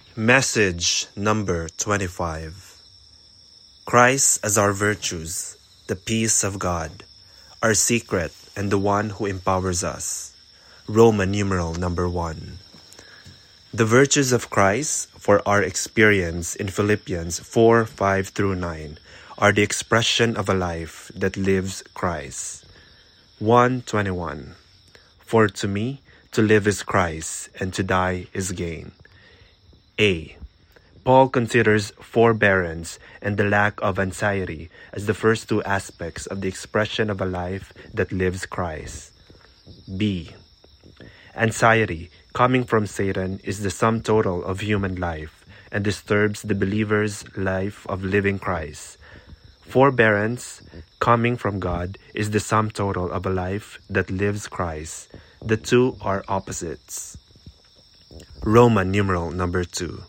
Message number 25. Christ as our virtues, the peace of God, our secret and the one who empowers us. Roman numeral number 1. The virtues of Christ, for our experience in Philippians 4:5-9, are the expression of a life that lives Christ. 1:21. For to me, to live is Christ, and to die is gain. A. Paul considers forbearance and the lack of anxiety as the first two aspects of the expression of a life that lives Christ. B. Anxiety, coming from Satan, is the sum total of human life and disturbs the believer's life of living Christ. Forbearance, coming from God, is the sum total of a life that lives Christ. The two are opposites. Roman numeral number 2.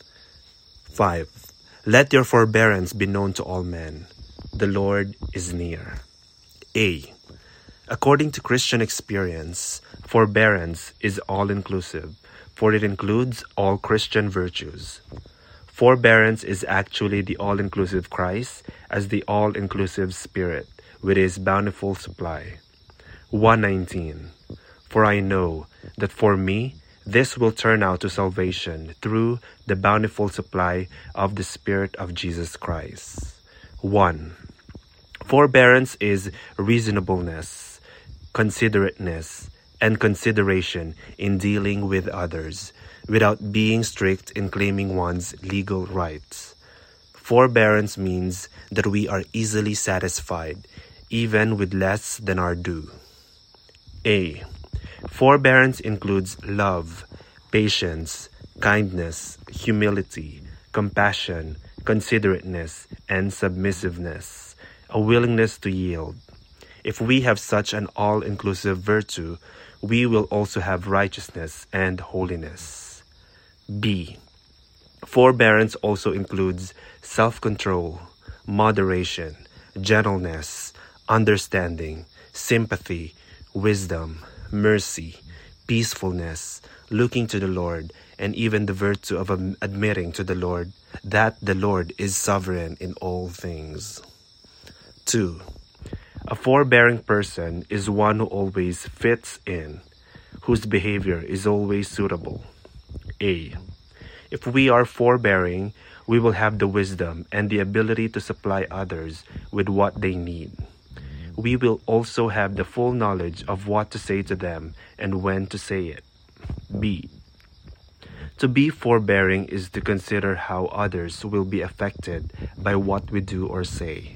5. Let your forbearance be known to all men. The Lord is near. A. According to Christian experience, forbearance is all-inclusive, for it includes all Christian virtues. Forbearance is actually the all-inclusive Christ as the all-inclusive Spirit with His bountiful supply. 1:19. For I know that for me, this will turn out to salvation through the bountiful supply of the Spirit of Jesus Christ. 1. Forbearance is reasonableness, considerateness, and consideration in dealing with others, without being strict in claiming one's legal rights. Forbearance means that we are easily satisfied, even with less than our due. A. Forbearance includes love, patience, kindness, humility, compassion, considerateness, and submissiveness, a willingness to yield. If we have such an all-inclusive virtue, we will also have righteousness and holiness. B. Forbearance also includes self-control, moderation, gentleness, understanding, sympathy, wisdom, mercy, peacefulness, looking to the Lord, and even the virtue of admitting to the Lord that the Lord is sovereign in all things. 2. A forbearing person is one who always fits in, whose behavior is always suitable. A. If we are forbearing, we will have the wisdom and the ability to supply others with what they need. We will also have the full knowledge of what to say to them and when to say it. B. To be forbearing is to consider how others will be affected by what we do or say.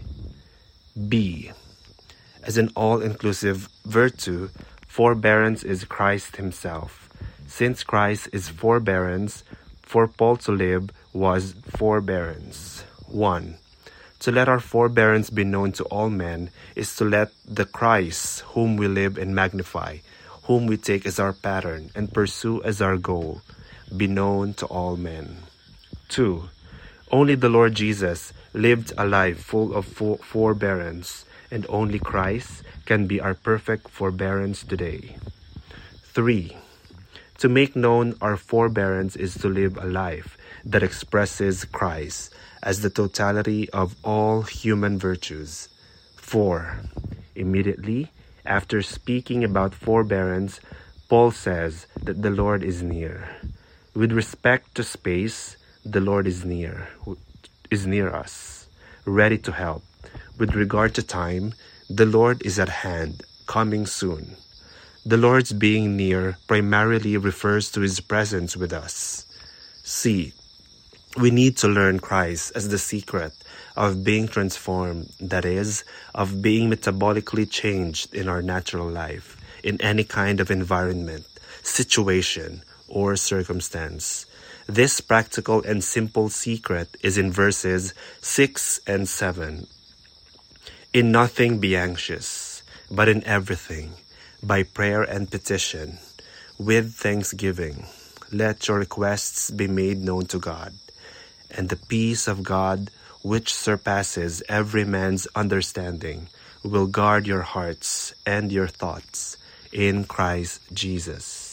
B. As an all-inclusive virtue, forbearance is Christ Himself. Since Christ is forbearance, for Paul to live was forbearance. 1. To let our forbearance be known to all men is to let the Christ whom we live and magnify, whom we take as our pattern and pursue as our goal, be known to all men. 2. Only the Lord Jesus lived a life full of forbearance, and only Christ can be our perfect forbearance today. 3. To make known our forbearance is to live a life that expresses Christ as the totality of all human virtues. 4. Immediately after speaking about forbearance, Paul says that the Lord is near. With respect to space, the Lord is near us, ready to help. With regard to time, the Lord is at hand, coming soon. The Lord's being near primarily refers to His presence with us. C. We need to learn Christ as the secret of being transformed, that is, of being metabolically changed in our natural life, in any kind of environment, situation, or circumstance. This practical and simple secret is in verses 6 and 7. In nothing be anxious, but in everything, by prayer and petition, with thanksgiving, let your requests be made known to God. And the peace of God, which surpasses every man's understanding, will guard your hearts and your thoughts in Christ Jesus.